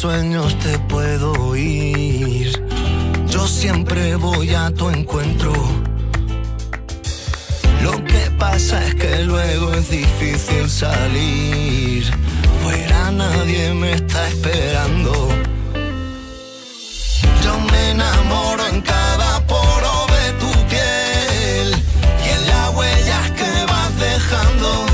sueños te puedo ir. Yo siempre voy a tu encuentro. Lo que pasa es que luego es difícil salir. Fuera nadie me está esperando. Yo me enamoro en cada poro de tu piel y en las huellas que vas dejando.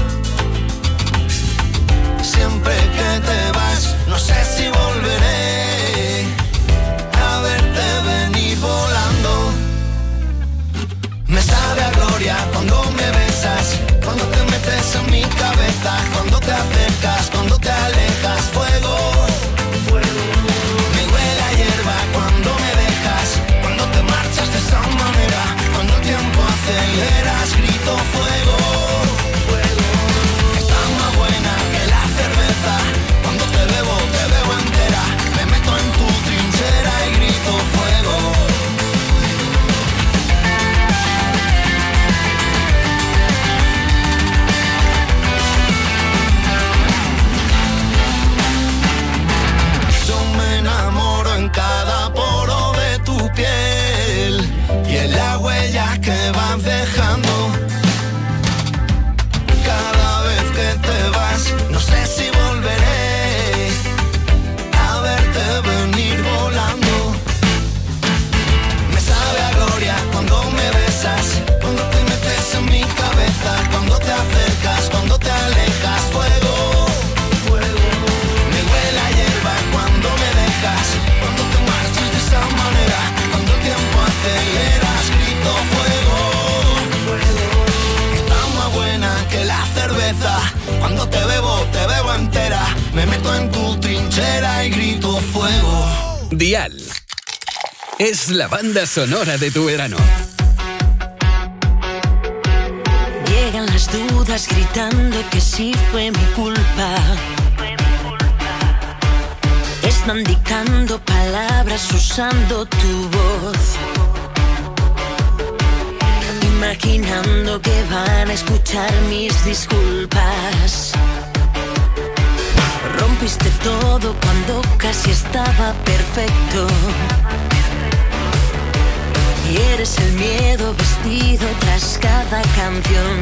Siempre que te vas, no sé si volveré a verte venir volando. Me sabe a gloria cuando me besas, cuando te metes en mi cabeza, cuando te acercas, cuando te alejas. Fuego, fuego. Me huele a hierba cuando me dejas, cuando te marchas de esa manera, cuando el tiempo aceleras, grito fuego, fuego. Está más buena que la cerveza, cuando te bebo entera, me meto en tu trinchera y grito fuego. Cada poro de tu piel y en las huellas que vas dejando. Cada vez que te vas, no sé si volveré a verte venir volando. Me sabe a gloria cuando me besas, cuando te metes en mi cabeza, cuando te acercas, cuando te alejas. Fuego, fuego. Me huele a hierba cuando me dejas, cuando te marchas de esa manera, cuando el tiempo aceleras, grito fuego, fuego. Está más buena que la cerveza, cuando te bebo entera, me meto en tu trinchera y grito fuego. Dial es la banda sonora de tu verano. Llegan las dudas gritando que sí fue mi culpa. Están dictando palabras usando tu voz, imaginando que van a escuchar mis disculpas. Rompiste todo cuando casi estaba perfecto, y eres el miedo vestido tras cada canción.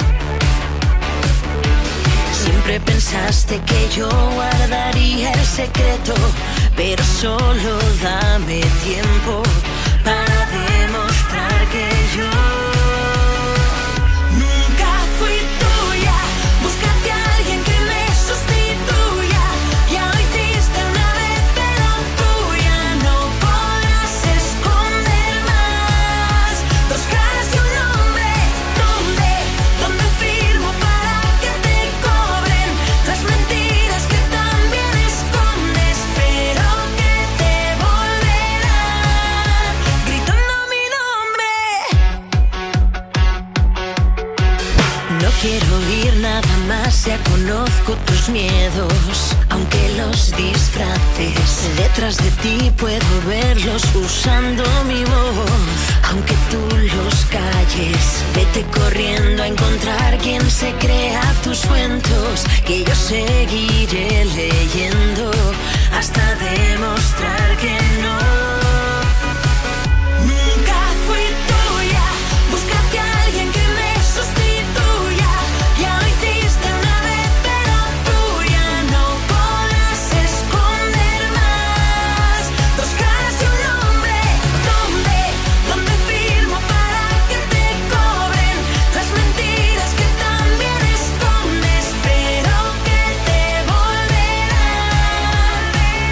Siempre pensaste que yo guardaría el secreto, pero solo dame tiempo para demostrar que yo nunca fui tuya. Búscate a alguien que me sustituya. Ya lo hiciste una vez, pero tuya no podrás esconder más. Dos caras y un nombre, ¿dónde firmo para que te cobren las mentiras que también escondes, pero que te volverán gritando mi nombre? No quiero oír nada más, ya conozco tus miedos, aunque los disfraces. Detrás de ti puedo verlos usando mi voz, aunque tú los calles. Vete corriendo a encontrar quien se crea tus cuentos, que yo seguiré leyendo hasta demostrar que no. Nunca fui tuya. Búscate a alguien que me sustituya. Ya lo hiciste una vez, pero tuya no podrás esconder más. Dos caras y un nombre, ¿dónde firmo para que te cobren las mentiras que también escondes, pero que te volverán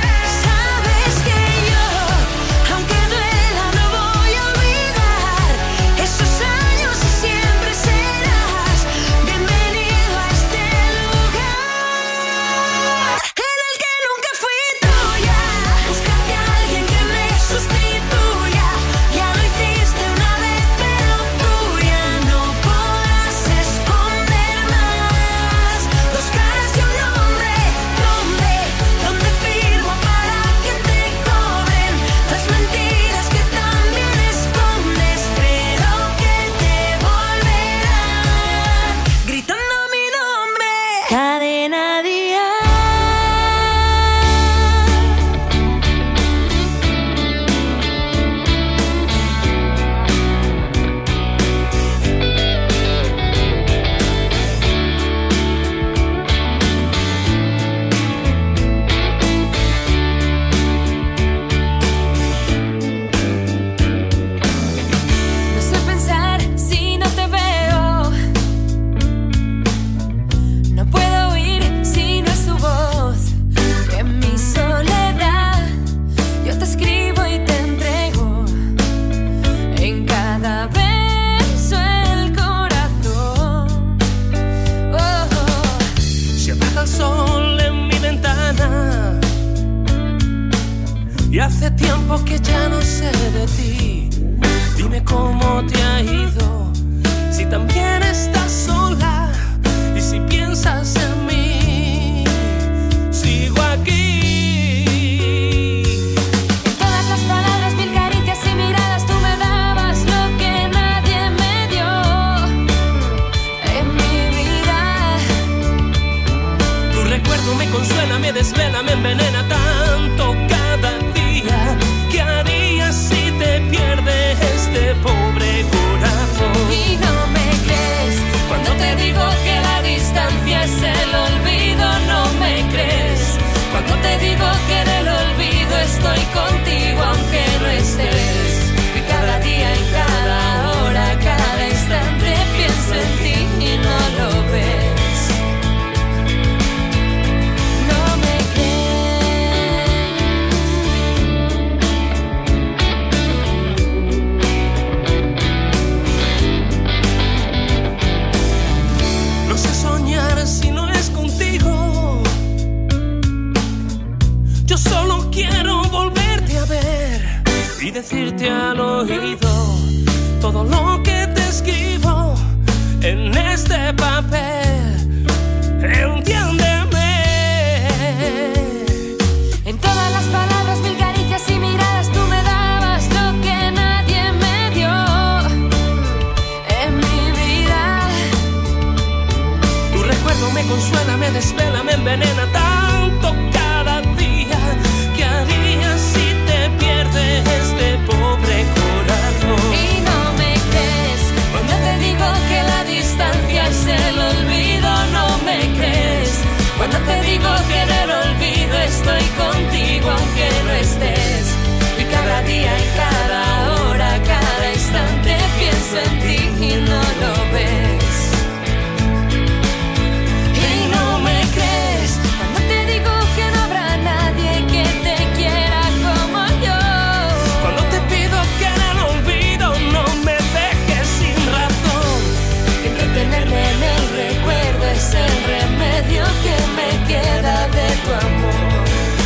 hace tiempo que ya no sé de ti. Dime cómo te ha ido, si también estás sola y si piensas en mí. Sigo aquí. En todas las palabras, mil caricias y miradas, tú me dabas lo que nadie me dio en mi vida. Tu recuerdo me consuela, me desvela, me envenena tanto cada día. ¿Qué harías si te pierdes este pobre corazón? Y no me crees cuando te digo que la distancia es el olvido. No me crees cuando te digo que en el olvido estoy contigo aunque no estés. Y cada día, en cada hora, cada instante pienso en ti y no lo ves. No me No sé soñar si no es contigo. Yo solo quiero volverte a ver y decirte al oído todo lo que te escribo en este papel. Entiéndeme. En todas las palabras, mil caricias y miradas, tú me dabas lo que nadie me dio en mi vida. Tu recuerdo me consuela, me desvela, me envenena tanto cada día. ¿Qué harías si te pierdes este pobre corazón? Y no me crees cuando te digo que la distancia es el olvido. No me crees cuando te digo que en el olvido estoy contigo aunque no estés. Y cada día, en cada hora, cada instante pienso en ti y no lo ves. Y no me crees cuando te digo que no habrá nadie que te quiera como yo. Cuando te pido que en el olvido no me dejes sin razón. Entretenerme en el recuerdo es el remedio que me queda de tu amor.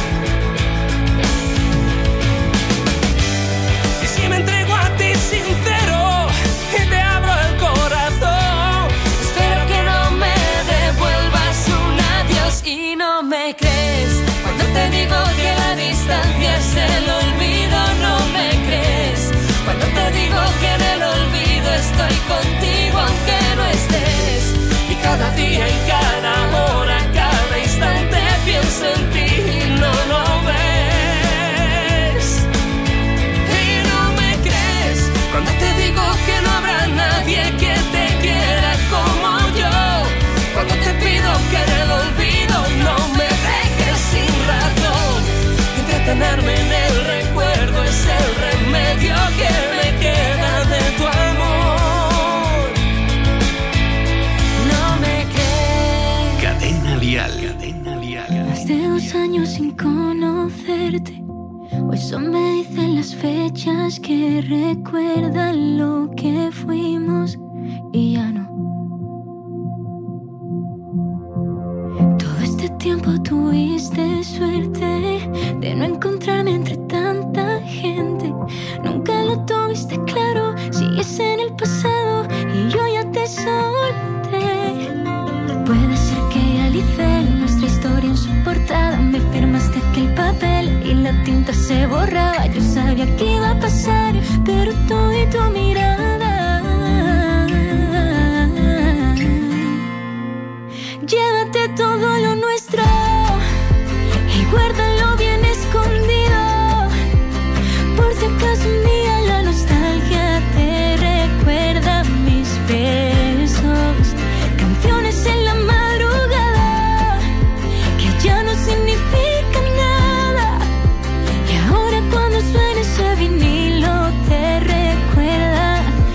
Y si me entrego a ti sincero y te abro el corazón, Espero que no me devuelvas un adiós. Y no me crees cuando te digo que la distancia es el olvido. No me crees cuando te digo que en el olvido estoy contigo aunque no estés. Y cada día, en cada hora, cada instante pienso en ti y no lo ves. y no me crees Cuando te digo que no habrá nadie que te quiera como yo. Cuando te pido que en el olvido no me dejes sin razón. entretenerme en el recuerdo es el remedio que me queda de tu amor. No me crees. Cadena Dial. Cadena Dial. Más de 2 años sin conocerte, o eso me dicen las fechas que recuerdan lo que fuimos y ya no. Todo este tiempo tuviste suerte de no encontrarme entre tanta gente. Nunca lo tuviste claro, sigues en el pasado y yo ya te solté. Puede ser que alicé nuestra historia en su portada. Me firmaste aquel papel y la tinta se borraba. Yo sabía que iba a pasar, pero tú y tu mirada. Llévate todo lo nuestro y guárdalo bien escondido, por si acaso un día la nostalgia te recuerda mis besos. Canciones en la madrugada que ya no significan nada, y ahora cuando suene ese vinilo te recuerda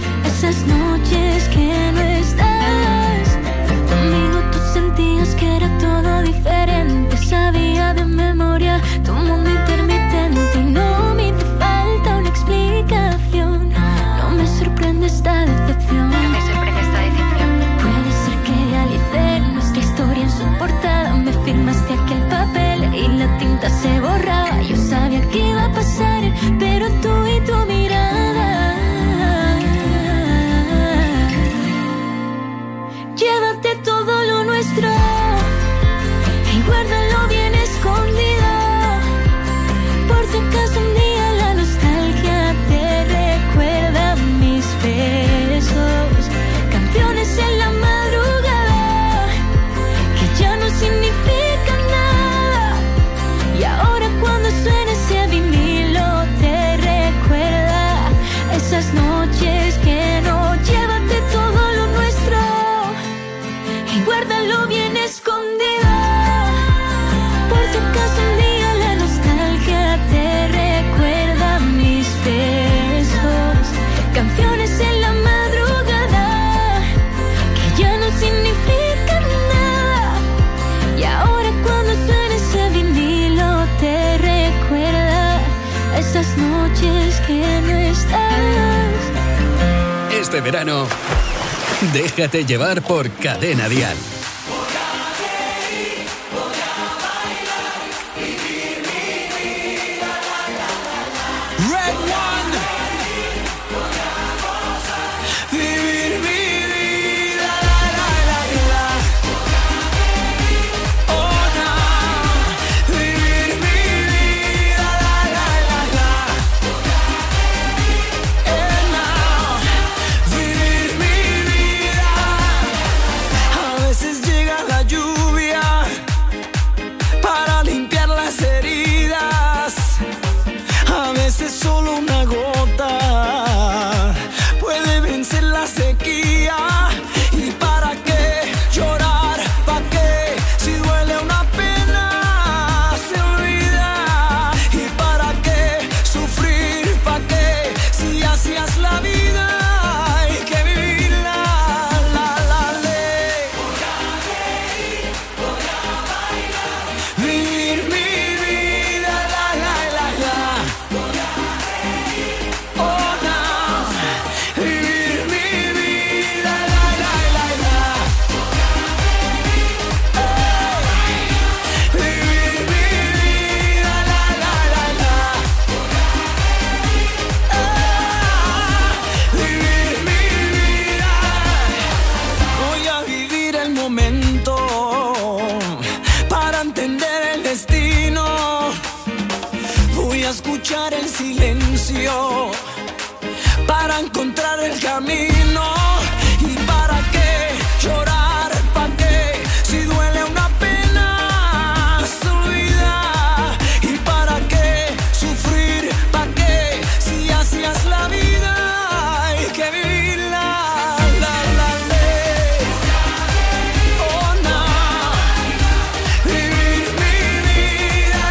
noches que no estás. Este verano, déjate llevar por Cadena Dial. Para encontrar el camino. ¿Y para qué llorar? ¿Para qué? Si duele una pena se olvida. ¿Y para qué sufrir? ¿Para qué? Si así es la vida hay que vivirla. Oh no, vivir mi vida.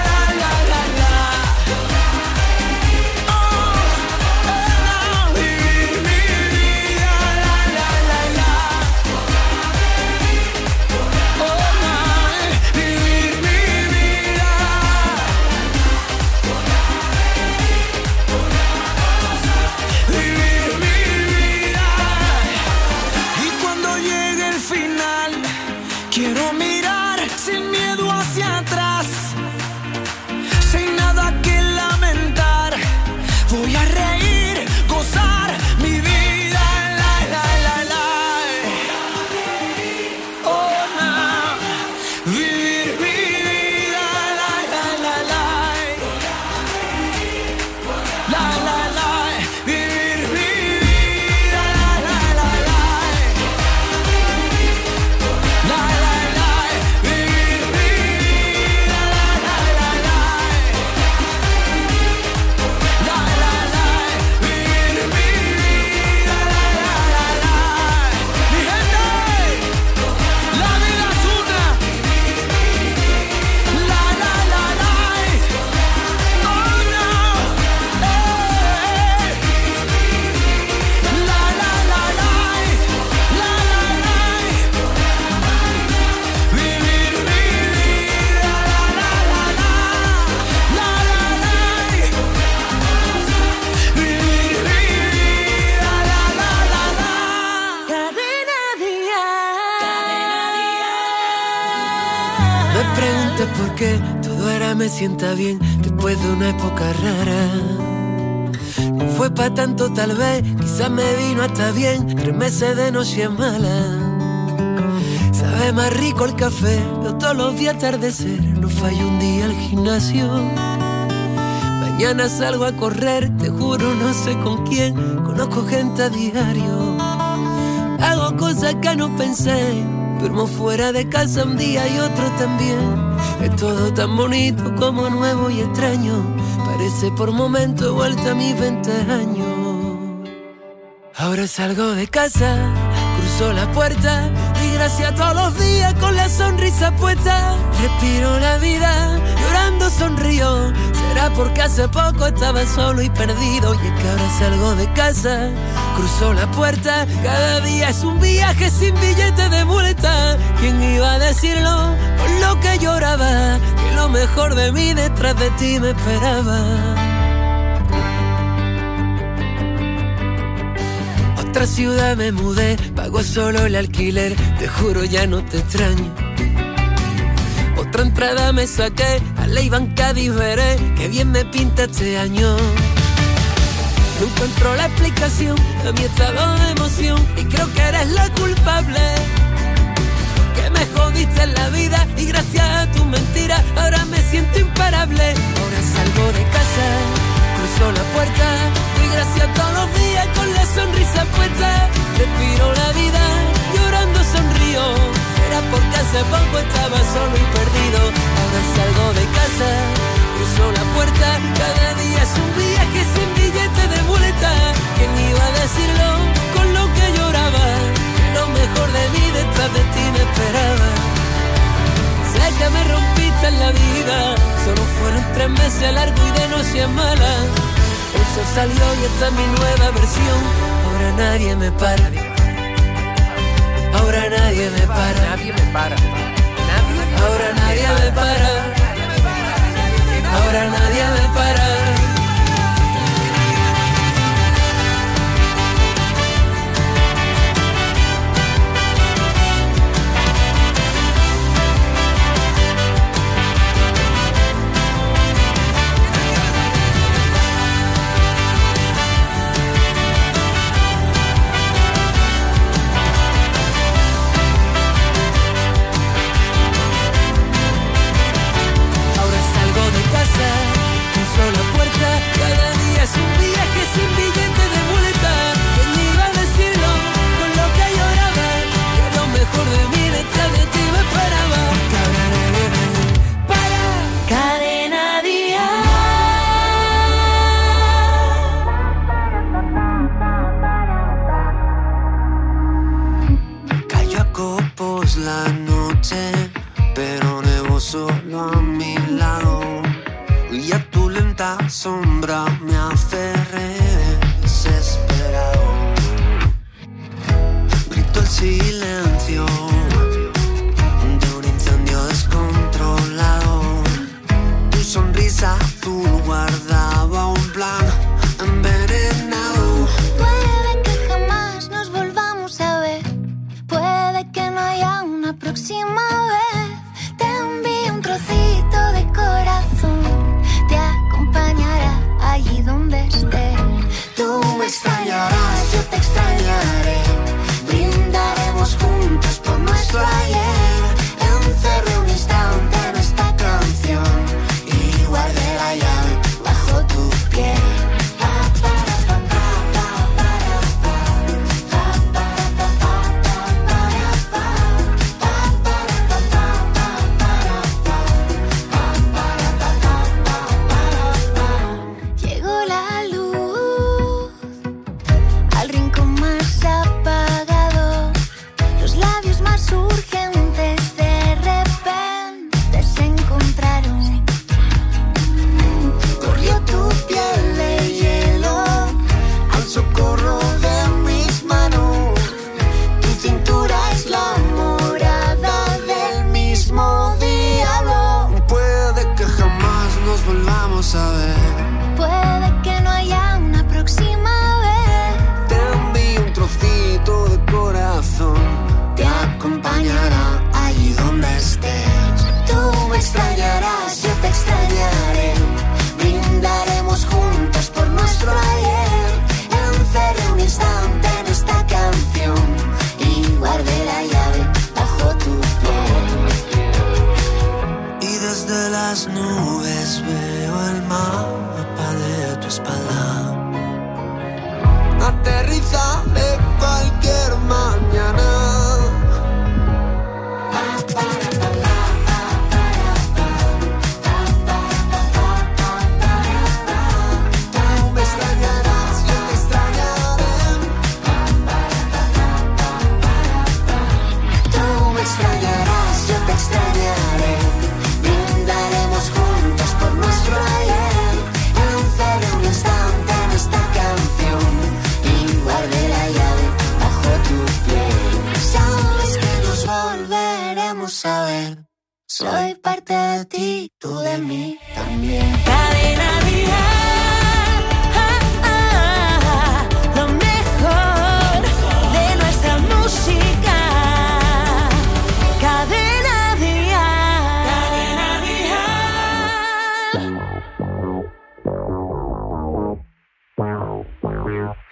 Quiero mirar sin miedo hacia atrás, sin nada que lamentar. Voy a reír, gozar mi vida. Oh, no. Vivir mi vida. Vivir mi vida. Me preguntas por qué todo ahora me sienta bien después de una época rara. No fue pa' tanto tal vez, quizás me vino hasta bien 3 meses de noche mala. Sabe más rico el café, veo todos los días atardecer. No fallo un día al gimnasio. Mañana salgo a correr, te juro no sé con quién. Conozco gente a diario. Hago cosas que no pensé. Duermo fuera de casa un día y otro también. Es todo tan bonito como nuevo y extraño. Parece por momentos vuelta a mis 20 años. Ahora salgo de casa, cruzo la puerta y gracias todos los días con la sonrisa puesta. Respiro la vida, llorando sonrío. Será porque hace poco estaba solo y perdido. Y es que ahora salgo de casa, cruzo la puerta. Cada día es un viaje sin billete de vuelta. ¿Quién iba a decirlo? Con lo que lloraba, que lo mejor de mí detrás de ti me esperaba. otra ciudad me mudé, pago solo el alquiler, te juro ya no te extraño. Otra entrada me saqué, a Ley Cádiz veré, que bien me pinta este año. No encuentro la explicación a mi estado de emoción y creo que eres la culpable. Que me jodiste en la vida y gracias a tu mentira ahora me siento imparable. Ahora salgo de casa, cruzo la puerta y gracias todos los días con la sonrisa puesta. Respiro la vida, llorando sonrío. Era porque hace poco estaba solo y perdido. Ahora salgo de casa, cruzo la puerta. Cada día es un viaje sin billete de vuelta. ¿Quién iba a decirlo con lo que lloraba? Lo mejor de mí detrás de ti me esperaba. Sé que me rompiste en la vida, solo fueron 3 meses largos y de noche mala. El sol salió y esta es mi nueva versión. Ahora nadie me para. Ahora nadie me para. Nadie me para. Ahora nadie me para. Ahora nadie me para. Sombra me hace desesperado. Grito el silencio de un incendio descontrolado. Tu sonrisa azul guardaba un plan envenenado. Puede que jamás nos volvamos a ver. Puede que no haya una próxima vez. Te envío un trocito de corazón. Allí donde estés, tú me extrañarás, yo te extrañaré. Brindaremos juntos por nuestro ayer. Encerré un instante en esta canción y guardé la llave bajo tu piel. A ver. Puede que no haya una próxima vez. Te envío un trocito de corazón. Te acompañará allí donde estés. Tú me extrañarás, yo te extrañaré. Brindaremos juntos por nuestro ayer. Encerré un instante en esta canción y guardé la llave bajo tu piel. Y desde las nubes veo el mapa de tu espalda. Aterrizaré cualquier mañana. Tú me extrañarás, yo te extrañaré. Tú me extrañarás, yo te extrañaré. Brindaremos juntos por nuestro ayer. Encerré un instante en esta canción y guardé la llave bajo tu piel. Sabes que nos volveremos a ver. Soy parte de ti, tú de mí también. Cadena Dial, lo mejor.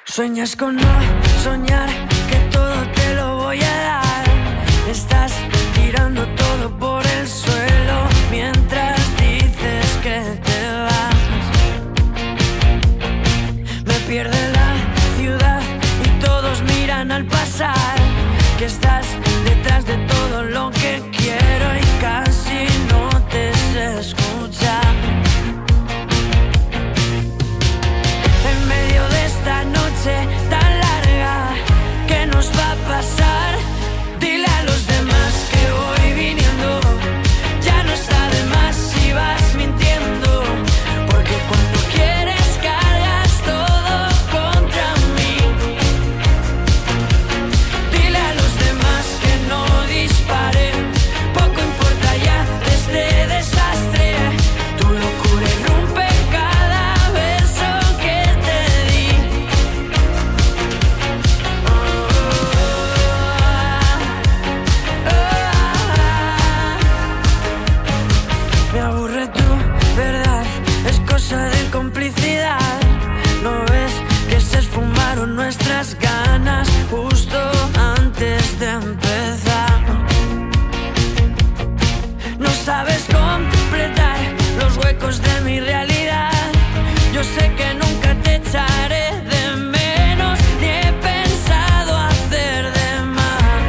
Sueñas con no soñar, que todo te lo voy a dar. Estás tirando todo por el suelo mientras dices que te vas. Me pierde la ciudad y todos miran al pasar, que estás detrás de todo lo que quiero y casi no te sé escuchar. En medio de esta noche tan larga, ¿qué nos va a pasar? Dile a los demás que voy viniendo, ya no está de más si vas mintiendo, porque cuando quieres cargas todo contra mí. Dile a los demás que no disparen, poco importa ya de este desastre. Tu locura irrumpe cada beso que te di. Me aburre tu verdad, es cosa de complicidad. ¿No ves que se esfumaron nuestras ganas justo antes de empezar? No sabes completar los huecos de mi realidad. Yo sé que nunca te echaré de menos, ni he pensado hacer de más.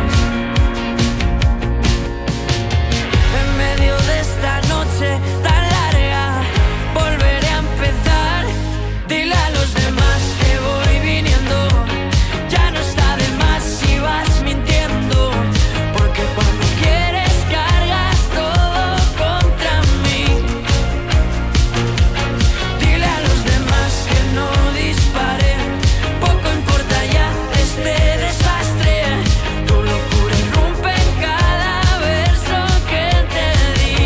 En medio de esta noche tan larga, volveré a empezar. Dile a los demás que voy viniendo, ya no está de más si vas mintiendo, porque cuando quieres cargas todo contra mí. Dile a los demás que no disparen, poco importa ya este desastre. Tu locura irrumpe en cada verso que te di.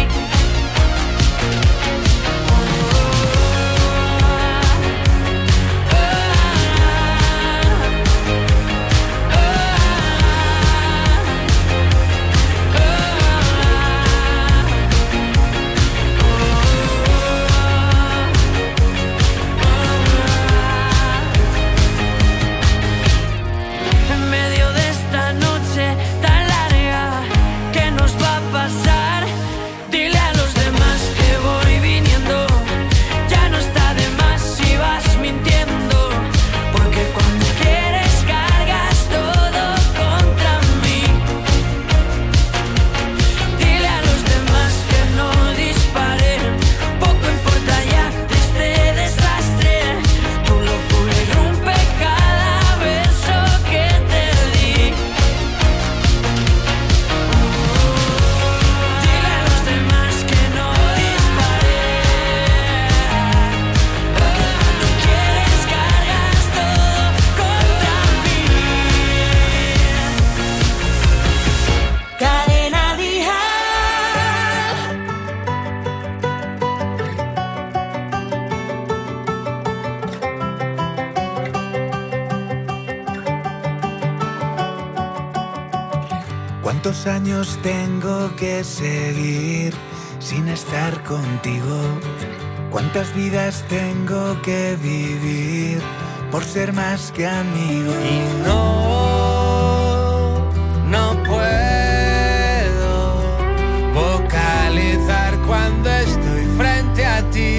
En medio de esta noche tan larga, ¿qué nos va a pasar? Dile a los demás que voy viniendo, ya no está de más si vas mintiendo, porque cuando quieres cargas todo contra mí. Dile a los demás que no disparen, poco importa ya de este desastre. Tu locura irrumpe cada beso que te di. Dile a los demás que no disparen, porque cuando quieres cargas todo contra mí. Cadena Dial. ¿Cuántos años tengo que seguir sin estar contigo? ¿Cuántas vidas tengo que vivir por ser más que amigo? Y no puedo vocalizar cuando estoy frente a ti,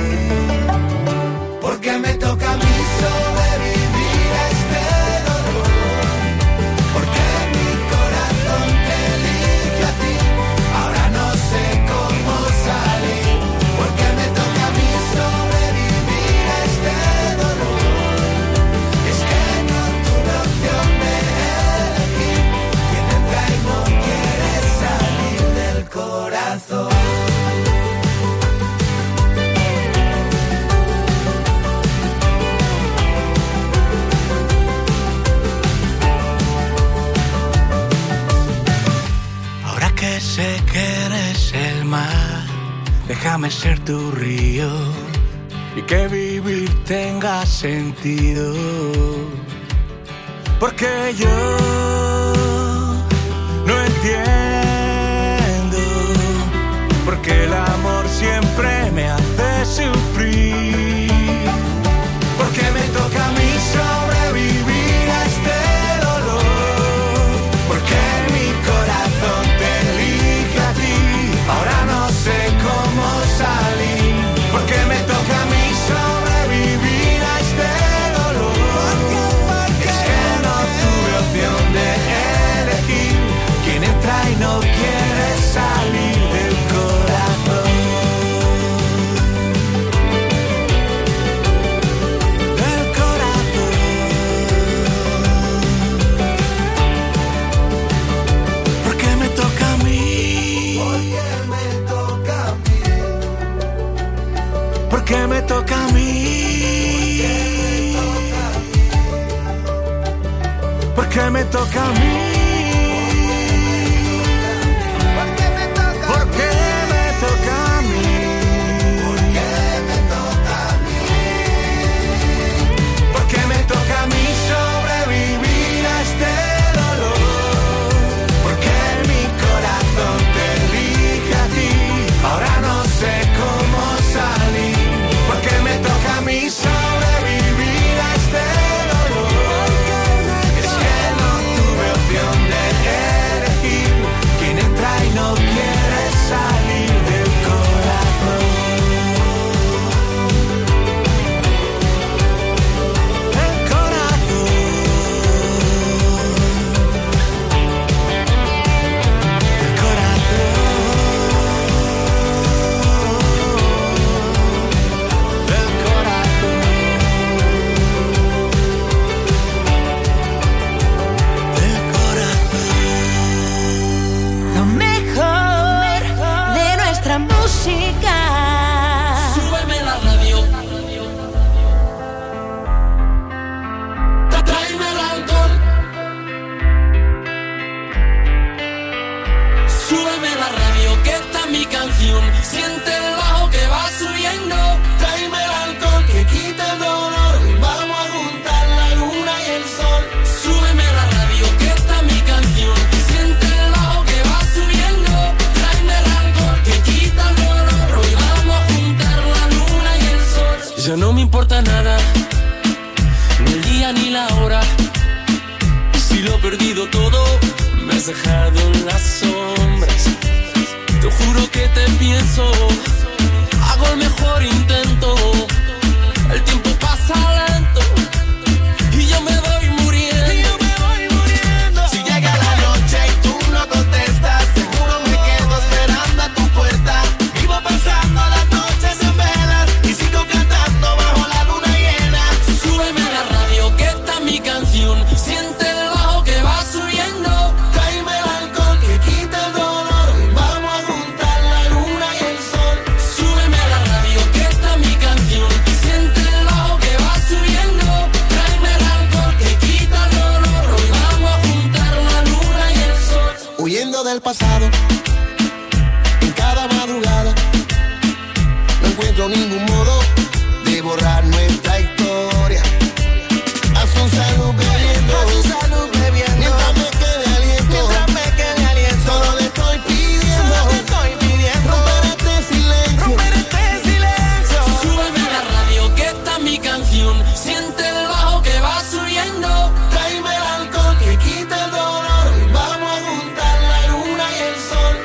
Porque me toca a mí sobrevivir a este dolor, porque mi corazón te elige a ti. Ahora no sé cómo salir, porque me toca a mí sobrevivir a este dolor. Es que no tuve opción de elegir quién entra y no quiere salir del corazón. Ahora que sé que eres el mar, déjame ser tu río y que vivir tenga sentido. Porque yo no entiendo porque el amor siempre me hace sufrir. Porque me toca a mí sobre a mí? ¿Por qué me toca a mí? ¿Por qué me toca a mí? ¿Por qué me toca a mí? ¿Por qué me toca a mí? ¿Por qué me toca a mí sobrevivir a este dolor? Porque mi corazón te elige a ti. Ahora no sé cómo salir. ¿Por qué me toca a mí sobrevivir a este dolor? Es que no tuve opción de elegir. Quien entra y no quiere salir del corazón. El corazón. El corazón. El corazón. El corazón. Lo mejor de nuestra música. Súbeme la radio. Tráeme el alcohol. Súbeme la radio, que esta es mi canción. Siente el bajo que va subiendo. Tráeme el alcohol que quita el dolor. Y vamos a juntar la luna y el sol. Súbeme la radio, que esta es mi canción. Siente el bajo que va subiendo. Tráeme el alcohol que quita el dolor. Hoy vamos a juntar la luna y el sol. Ya no me importa nada, ni el día ni la hora. Si lo he perdido todo, me has dejado en las sombras. Te juro que te pienso, hago el mejor intento. El tiempo pasa lento y yo me voy muriendo. Si llega la noche y tú no contestas, seguro me quedo esperando a tu puerta. Vivo pasando las noches en velas y sigo cantando bajo la luna llena. Súbeme la radio, que esta es mi canción. Siente el bajo que va subiendo. Tráeme el alcohol que quita el dolor. Y vamos a juntar la luna y el sol. Súbeme la radio, que esta es mi canción. Siente el bajo que va subiendo. Tráeme el alcohol que quita el dolor. Hoy vamos a juntar la luna y el sol. Huyendo del pasado, en cada madrugada, no encuentro ningún modo de borrar nuestra historia. A su salud bebiendo, mientras me quede aliento, solo le estoy pidiendo, romper este silencio. Súbeme la radio, que esta es mi canción. Siente el bajo que va subiendo. Tráeme el alcohol que quita el dolor. Y vamos a juntar la luna y el sol.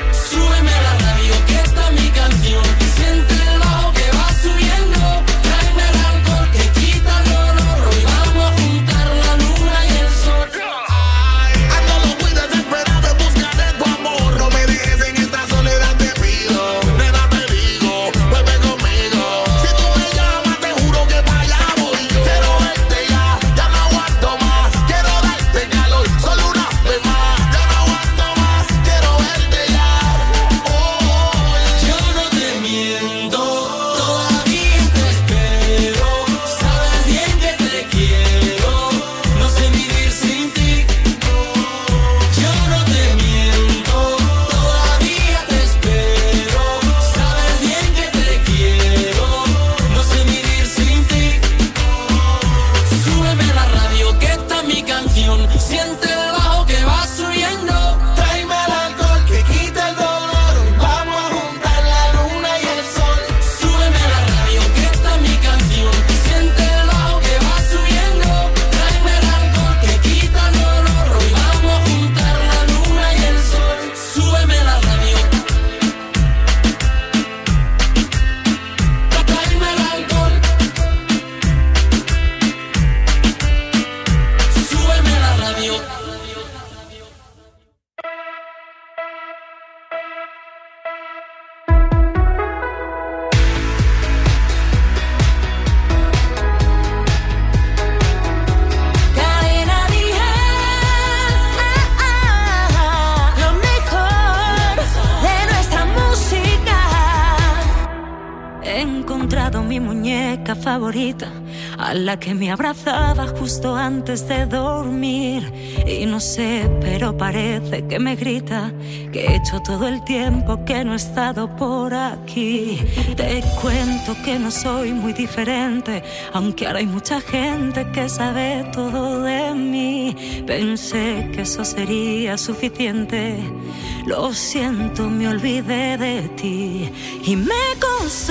favorita, a la que me abrazaba justo antes de dormir. Y no sé, pero parece que me grita que he hecho todo el tiempo que no he estado por aquí. Te cuento que no soy muy diferente, aunque ahora hay mucha gente que sabe todo de mí. Pensé que eso sería suficiente. Lo siento, me olvidé de ti y me costó,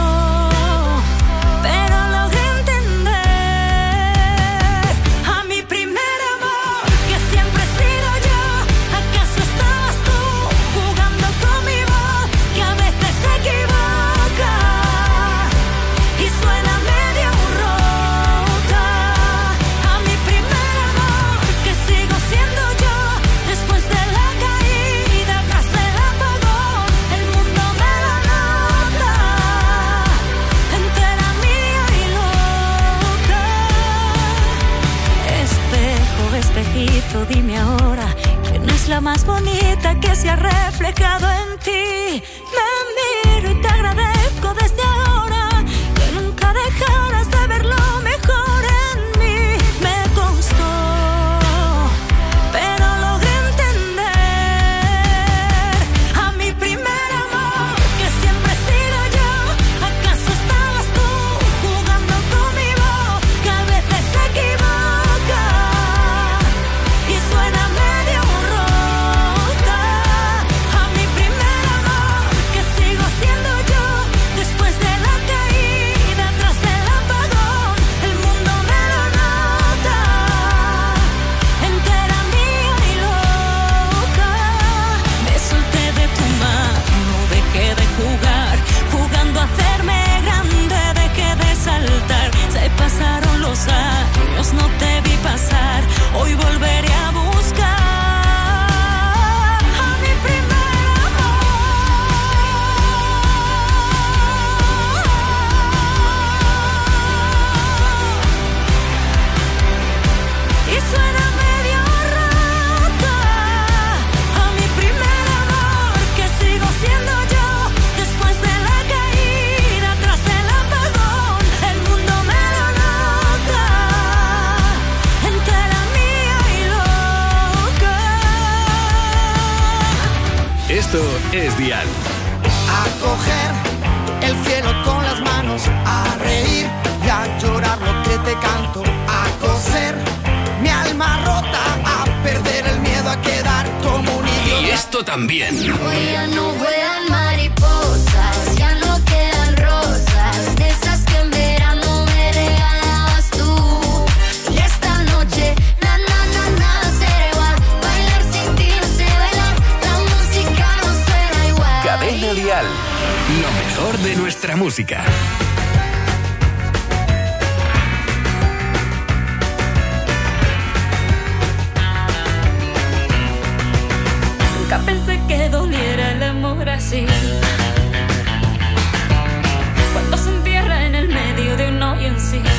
pero logré entender a mi primer amor, que siempre he sido yo. ¿Acaso estabas tú jugando con mi voz, que a veces se equivoca y suena medio rota? A mi primer amor, que sigo siendo yo después de la caída, tras del apagón, el mundo me lo nota, entera mía y loca. Espejo, espejito, dime ahora, ¿quién es la más bonita que se ha reflejado en ti? Me miro y te agradezco desde ahora que nunca dejaras de ver lo mejor en mí. Me costó, pero logré entender a mi primer amor, que siempre he sido yo. ¿Acaso estabas tú jugando con mi voz, que a veces se equivoca y suena medio rota? A mi primer amor, que sigo siendo yo después de la caída, tras del apagón, el mundo me lo nota, entera mía y loca. Me solté de tu mano, dejé de jugar, jugando a hacerme grande, dejé de saltar. Se pasaron los años, no te vi pasar, hoy volveré a buscar a mi primer amor. Y suena medio rota, a mi primer amor, que sigo siendo yo después de la caída, tras del apagón, el mundo me lo nota, entera mía y loca. Esto es Dial. A coger el cielo con las manos, a reír y a llorar lo que te canto, a coser mi alma rota, a perder el miedo a quedar como un Y idiota. esto también. Hoy ya no vuelan mariposas, ya no quedan rosas, de esas que en verano me regalabas tú. Y esta noche, nada será igual, bailar sin ti no sé bailar, la música no suena igual. Cadena Dial. Lo mejor de nuestra música. Nunca pensé que doliera el amor así, cuando se entierra en el medio de un hoyo en sí.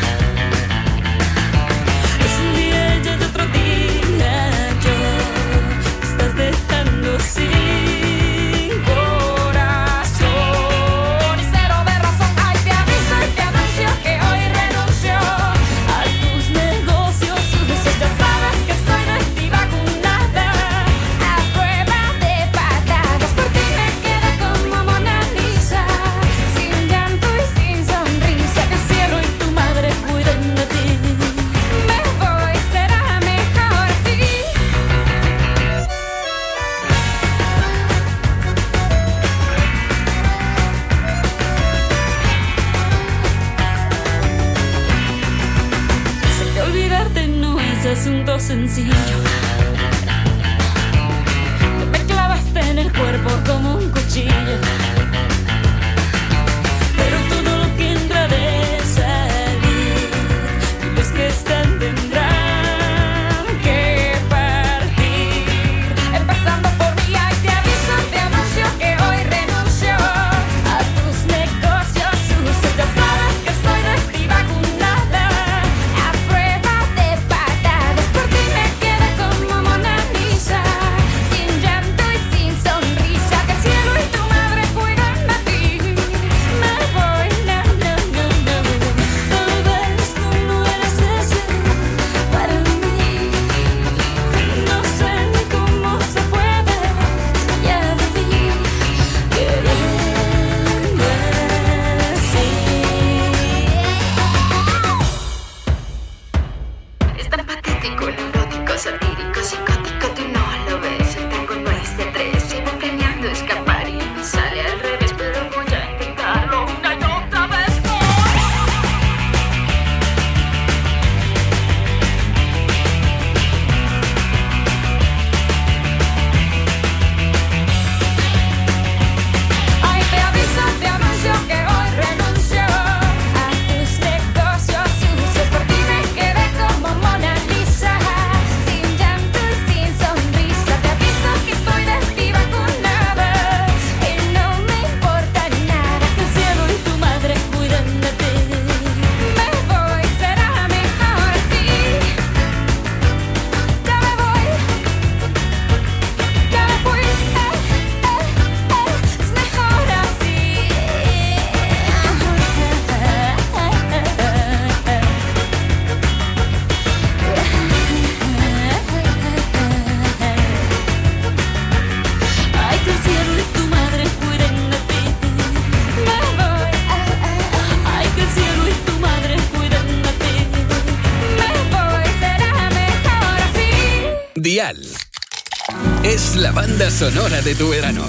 Es un día ella y otro día yo, me estás dejando sin corazón y cero de razón. Ay, te aviso y te anuncio que hoy renuncio a tus negocios sucios. Ya sabes que estoy de ti vacunada, a prueba de patadas. Por ti me quedé como Mona Lisa, sin llanto y sin sonrisa, que el cielo y tu madre cuiden de ti. Me voy, será mejor así. Sé que olvidarte no es asunto sencillo, que me clavaste en el cuerpo como un cuchillo, pero todo lo que entra de salir, y los que están tendrán que partir, empezando por mí. Ay, te aviso, te anuncio que hoy renuncio a tus negocios sucios. Ya sabes que estoy de ti vacunada, a prueba de patadas. Por ti me quedé como Mona Lisa, sin llanto y sin sonrisa, Es la banda sonora de tu verano.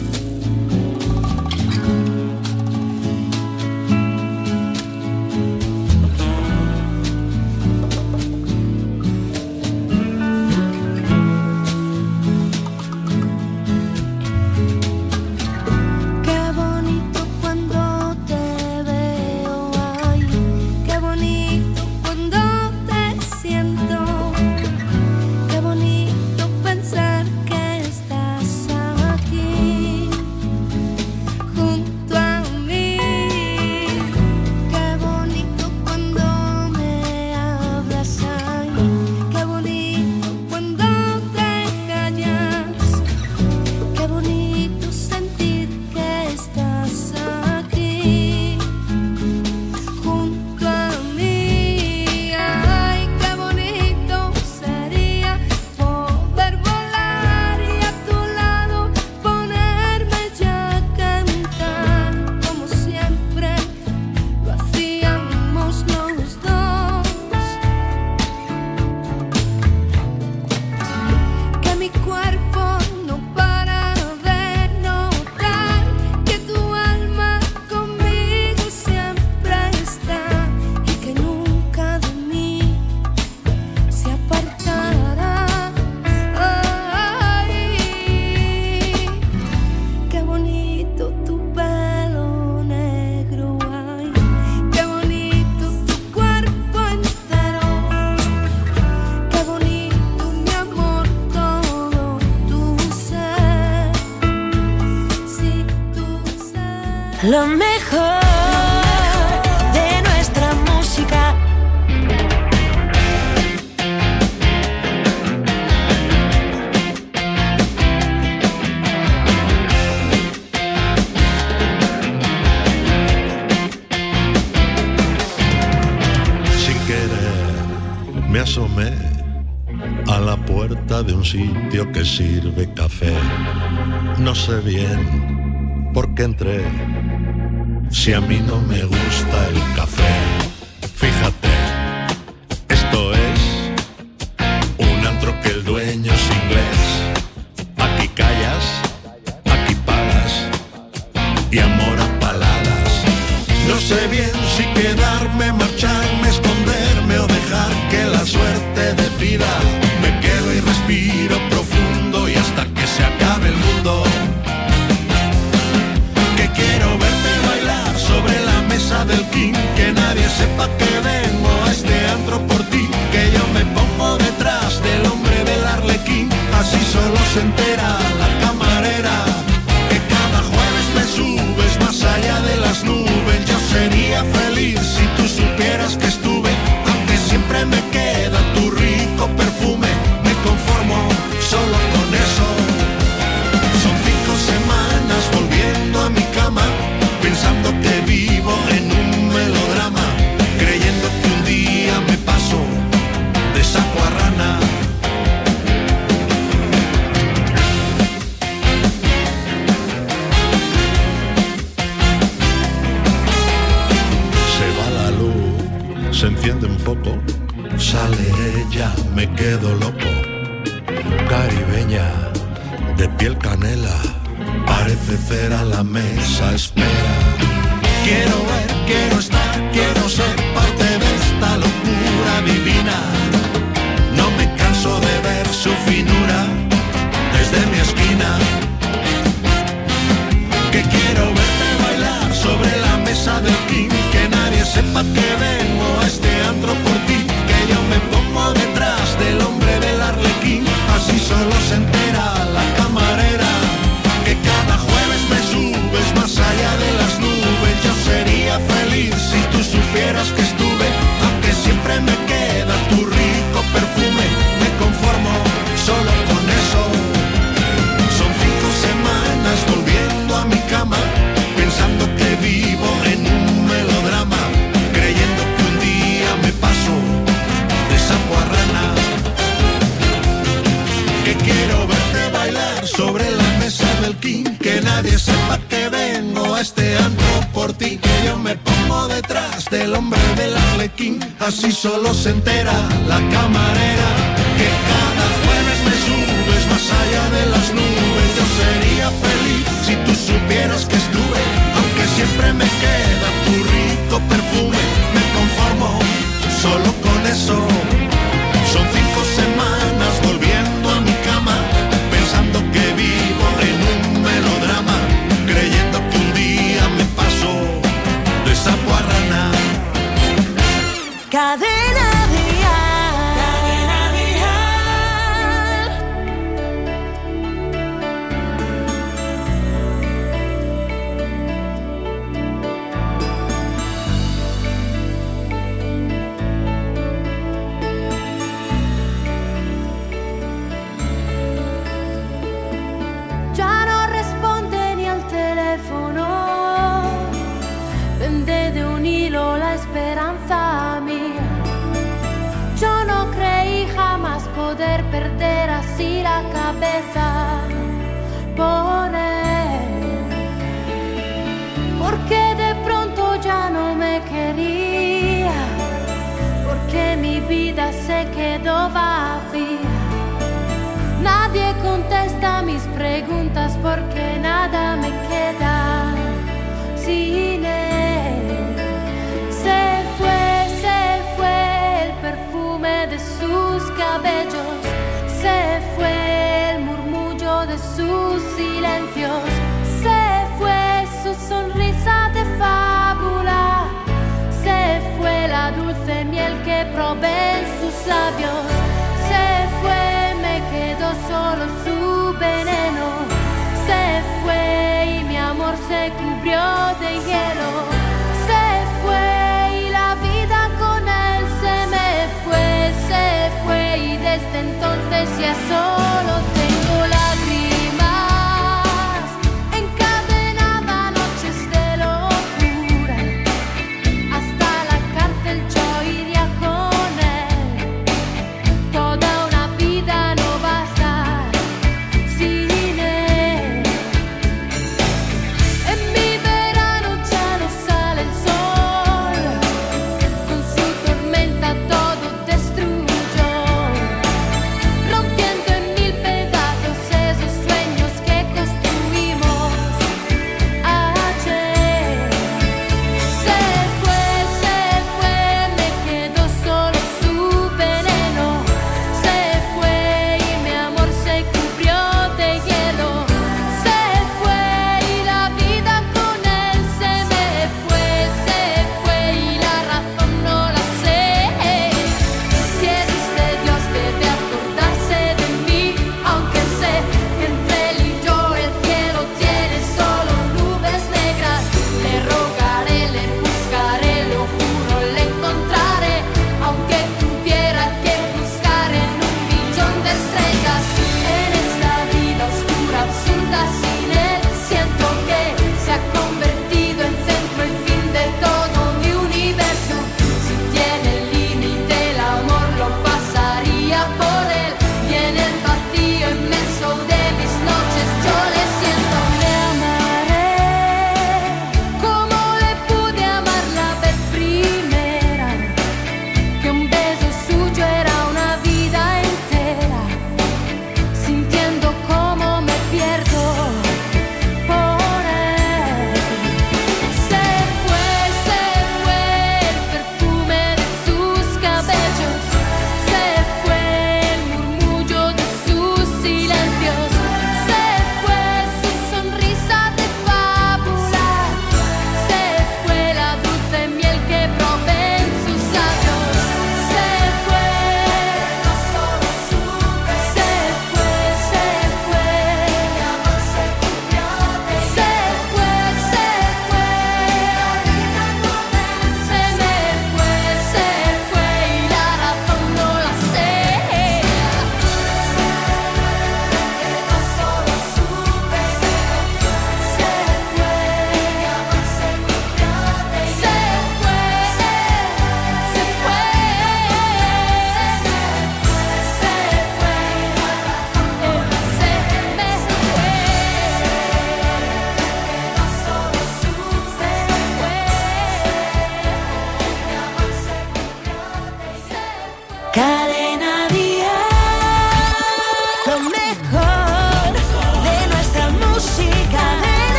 Lo mejor de nuestra música. Sin querer me asomé a la puerta de un sitio que sirve café. No sé bien por qué entré, si a mí no me gusta el café. Fíjate, esto es un antro que el dueño es inglés. Aquí callas, aquí pagas y amor a paladas. No sé bien si quedarme, marcharme, esconderme o dejar que la suerte decida. Me quedo y respiro profundo y hasta que se acabe el mundo. Que quiero verte bailar sobre la mesa del King, que nadie sepa que vengo a este antro por ti, que yo me pongo detrás del hombre del arlequín, así solo se entera la camarera, que cada jueves me subes más allá de las nubes. Yo sería feliz si tú supieras que estuve, aunque siempre me queda tu rico perfume, me conformo solo con eso. Son 5 semanas volviendo a mi cama, pensando que vivo en un melodrama, creyendo que un día me paso de saco a rana. Se va la luz, se enciende un foco, sale ella, me quedo loco. Caribeña, de piel canela, parece cera, la mesa espera. Quiero ver, quiero estar, quiero ser parte de esta locura divina. No me canso de ver su finura desde mi esquina. Que quiero verte bailar sobre la mesa del King, que nadie sepa que vengo a este antro por ti, que yo me pongo detrás del hombre del arlequín, así solo se entera la camarera, que cada jueves me subes más allá de las nubes. Yo sería feliz si tú supieras que estuve, aunque siempre me queda tu rico perfume, me conformo solo con eso. Son 5 semanas volviendo a mi cama, pensando que vivo en un melodrama, creyendo que un día me paso de sapo a rana. Que quiero verte bailar sobre la mesa del King, que nadie sepa que vengo a este antro por ti, que yo me pongo detrás del hombre del arlequín, así solo se entera la camarera, que cada jueves me subes más más allá de las nubes. Yo sería feliz si tú supieras que estuve, aunque siempre me queda tu rico perfume. Me conformo solo con eso. Son 5 semanas volviendo a mi cama, pensando que vivo en un melodrama, creyendo que un día me paso de sapo a rana. Cadena Dial. Cadena Dial. Ya no responde ni al teléfono, pende de un hilo la esperanza mía. Yo no creí jamás poder perder así la cabeza por él, porque de pronto ya no me quería, porque mi vida se quedó vacía. Nadie contesta mis preguntas porque nada me queda sin él. Se fue el perfume de sus cabellos, se fue el murmullo de sus silencios, se fue su sonrisa de fábula, se fue la dulce miel que probé en sus labios, se fue, me quedó solo su veneno, se fue y mi amor se cubrió de hielo, se fue y la vida con él se fue y desde entonces ya solo tengo lágrimas encadenadas, noches de locura, hasta la cárcel yo iría con él. Toda una vida no va a estar sin él. En mi verano ya no sale el sol, con su tormenta todo destruyó, rompiendo en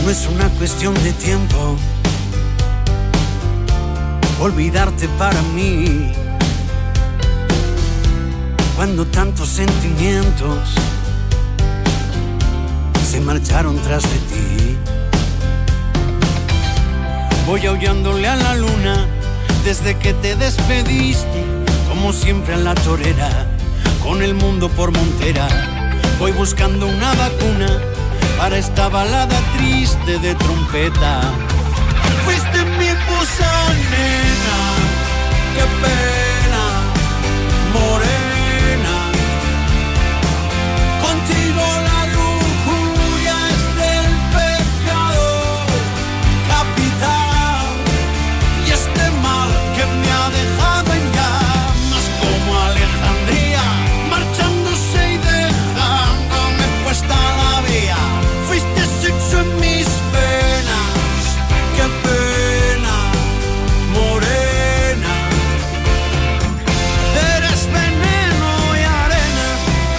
No es una cuestión de tiempo olvidarte para mí, cuando tantos sentimientos se marcharon tras de ti. Voy aullándole a la luna desde que te despediste, como siempre a la torera, con el mundo por montera. Voy buscando una vacuna para esta balada triste de trompeta. Fuiste mi musa, nena, qué pena, morena. Contigo la lujuria es del pecado capital, y este mal que me ha dejado en llamas como Alejandría, marchándose y dejándome puesta la vía. Fuiste sexo en mis venas, qué pena, morena. Eres veneno y arena,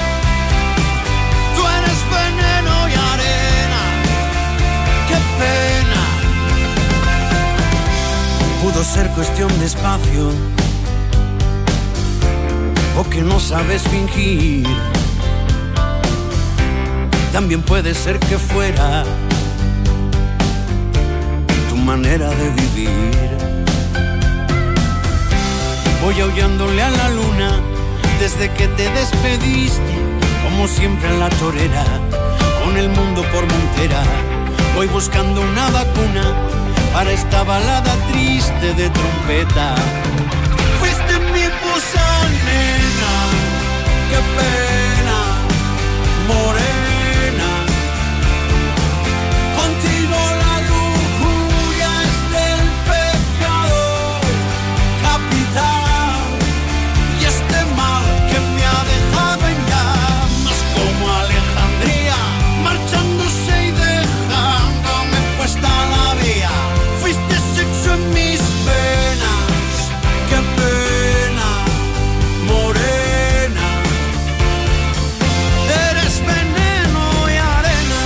tú eres veneno y arena, qué pena. Pudo ser cuestión de espacio, o que no sabes fingir. También puede ser que fuera tu manera de vivir. Voy aullándole a la luna desde que te despediste, como siempre en la torera, con el mundo por montera. Voy buscando una vacuna para esta balada triste de trompeta. Fuiste mi musa, nena, qué pena, morena. Contigo la lujuria es del pecado capital, y este mal que me ha dejado en llamas como Alejandría, marchándose y dejándome puesta la vía. Fuiste sexo en mis venas, qué pena, morena. Eres veneno y arena,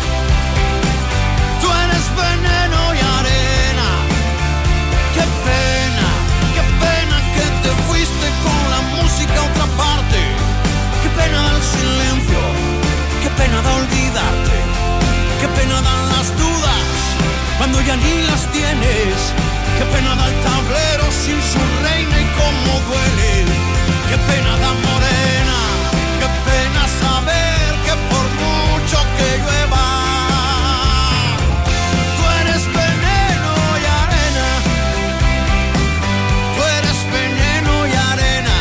tú eres veneno y arena. Qué pena que te fuiste con la música a otra parte. Qué pena el silencio, qué pena da olvidarte. Qué pena dan las dudas cuando ya ni las tienes. Qué pena da el tablero sin su reina y cómo duele. Qué pena da morena, qué pena saber que por mucho que llueva, tú eres veneno y arena. Tú eres veneno y arena.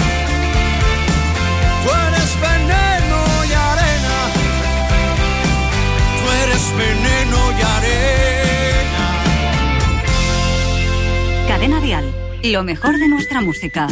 Tú eres veneno y arena. Tú eres veneno y arena. Cadena Dial, lo mejor de nuestra música.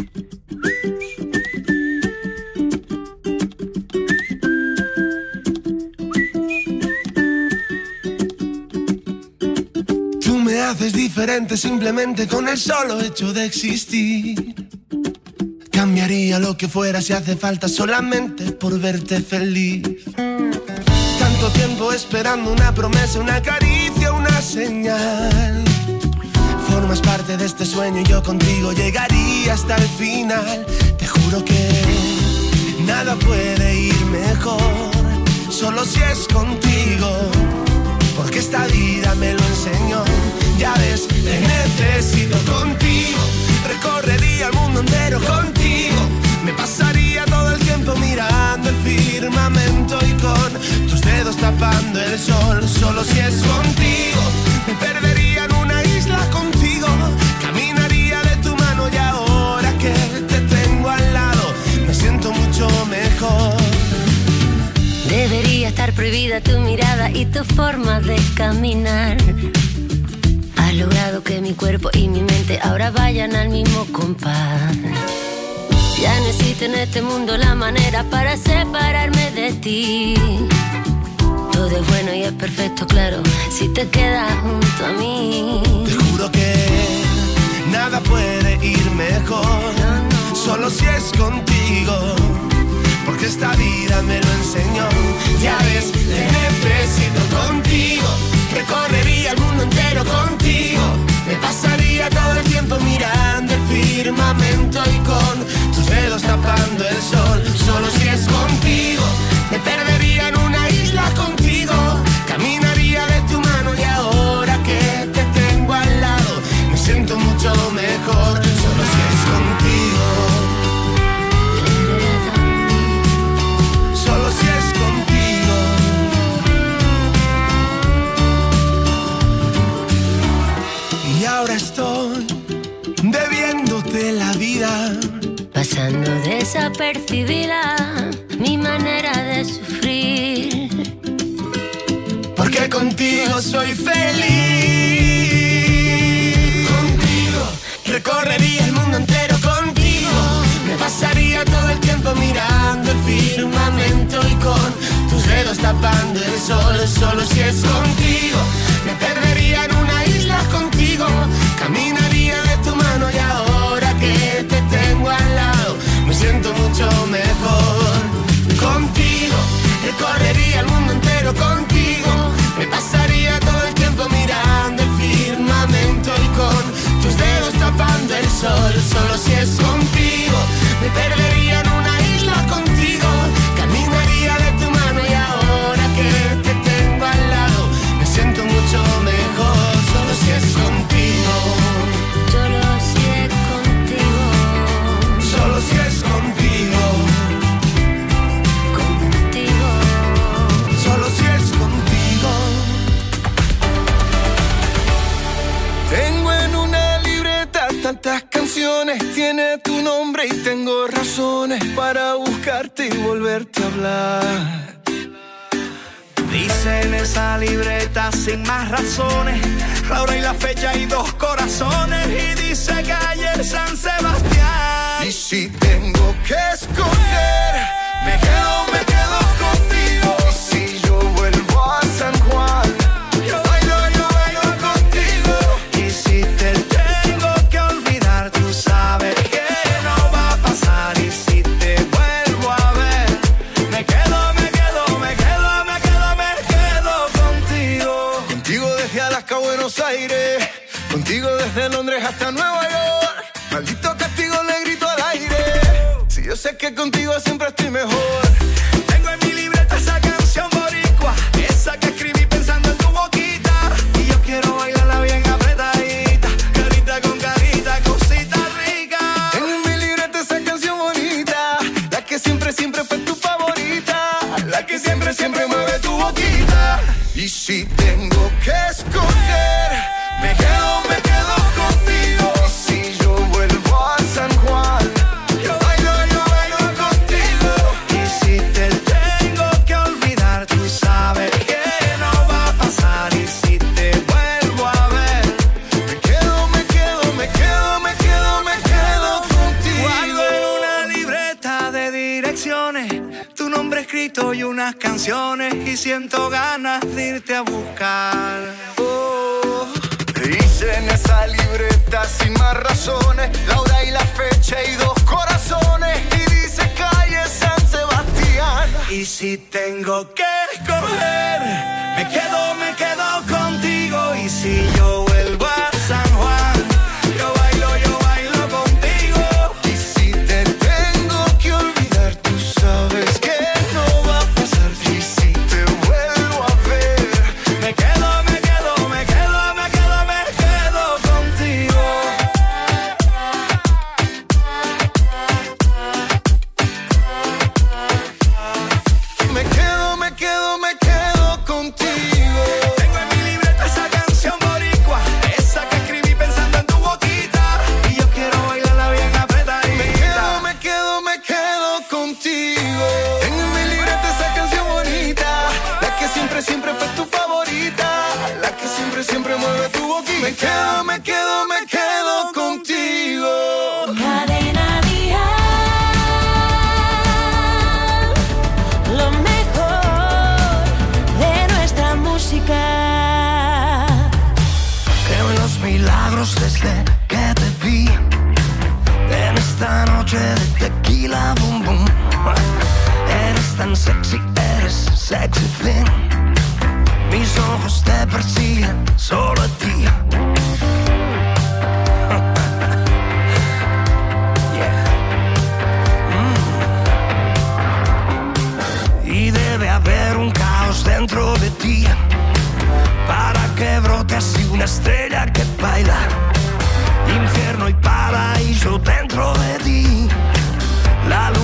Tú me haces diferente simplemente con el solo hecho de existir. Cambiaría lo que fuera si hace falta solamente por verte feliz. Tanto tiempo esperando una promesa, una caricia, una señal. Formas parte de este sueño y yo contigo llegaría hasta el final. Te juro que nada puede ir mejor, solo si es contigo, porque esta vida me lo enseñó. Ya ves, te necesito contigo. Recorrería el mundo entero contigo. Me pasaría todo el tiempo mirando el firmamento y con tus dedos tapando el sol. Solo si es contigo. Me perdería en una isla contigo. Caminaría de tu mano y ahora que te tengo al lado me siento mucho mejor. Debería estar prohibida tu mirada y tu forma de caminar. Has logrado que mi cuerpo y mi mente ahora vayan al mismo compás. Ya no existe en este mundo la manera para separarme de ti. Todo es bueno y es perfecto, claro, si te quedas junto a mí. Te juro que nada puede ir mejor, solo si es contigo, porque esta vida me lo enseñó. Ya ves, te necesito contigo. pasando desapercibida mi manera de sufrir. Porque contigo soy feliz. Contigo recorrería el mundo entero. Contigo me pasaría todo el tiempo mirando el firmamento y con tus dedos tapando el sol. Solo si es contigo me perdería en una isla. Contigo caminaría de tu mano y ahora que te tengo al lado me siento mucho mejor. Contigo recorrería el mundo entero. Contigo me pasaría todo el tiempo mirando el firmamento y con tus dedos tapando el sol. Solo si es contigo me perdería en una isla. Contigo caminaría de tu mano y ahora que te tengo al lado me siento mucho mejor. Solo si es contigo. Solo si es contigo. Solo si es contigo. Contigo. Solo si es contigo. Tengo en una libreta tantas canciones, tiene tu nombre y tengo razones para buscarte y volverte a hablar. Dice en esa libreta sin más razones, la hora y la fecha y 2 corazones. Y dice calle San Sebastián. Y si tengo que escoger, me quedo contigo. Y si yo vuelvo a San Juan, yo bailo contigo. Y si te tengo que olvidar, tú sabes que no va a pasar. Y si te vuelvo a ver, me quedo contigo. Contigo desde Alaska a Buenos Aires, contigo desde Londres hasta Nueva York. Maldito castigo le grito al aire. Si yo sé que contigo siempre estoy mejor. Tengo en mi libreta esa canción boricua, esa que escribí pensando en tu boquita. Y yo quiero bailarla bien apretadita, carita con carita, cosita rica. Tengo en mi libreta esa canción bonita, la que siempre fue tu favorita, la que siempre mueve tu boquita. Y si tengo que escoger, me quedo contigo. Y si yo vuelvo a San Juan, yo bailo contigo. Y si te tengo que olvidar, tú sabes que no va a pasar. Y si te vuelvo a ver, me quedo contigo. guardo en una libreta de direcciones tu nombre escrito y unas canciones, y siento ganas de irte a buscar. Dice en esa libreta sin más razones, la hora y la fecha y 2 corazones. Y dice calle San Sebastián. Y si tengo que escoger, me quedo contigo. Y si yo vuelvo a San Juan, yo bailo contigo. Y si te tengo que olvidar, tú sabes que no va a pasar. Y si te vuelvo a ver, me quedo contigo. me quedo contigo. Tengo en mi libreta esa canción boricua, esa que escribí pensando en tu boquita. Y yo quiero bailarla bien apretadita. Me quedo contigo. Tengo en mi libreta esa canción bonita, la que siempre fue tu favorita, la que siempre mueve tu boquita. Me quedo contigo. Cadena Dial, lo mejor de nuestra música. Creo en los milagros desde que te vi en esta noche de tequila boom boom. Eres tan sexy, eres sexy thing. Mis ojos te persiguen solo a ti.